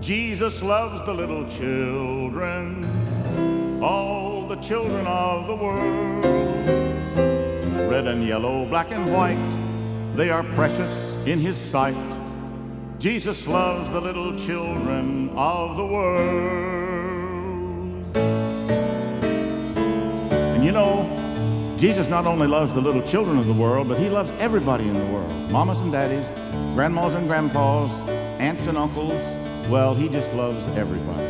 Jesus loves the little children, all the children of the world. Red and yellow, black and white, they are precious in his sight. Jesus loves the little children of the world. And you know, Jesus not only loves the little children of the world, but he loves everybody in the world. Mamas and daddies, grandmas and grandpas, aunts and uncles. Well, he just loves everybody.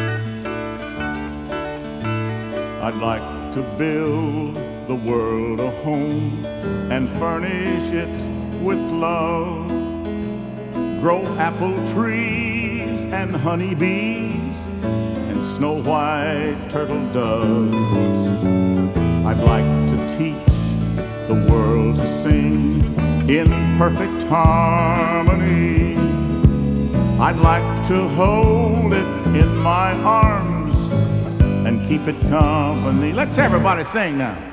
I'd like to build the world a home and furnish it with love. Grow apple trees and honey bees and snow white turtle doves. I'd like to teach the world to sing in perfect harmony. I'd like to hold it in my arms and keep it company. Let's everybody sing now.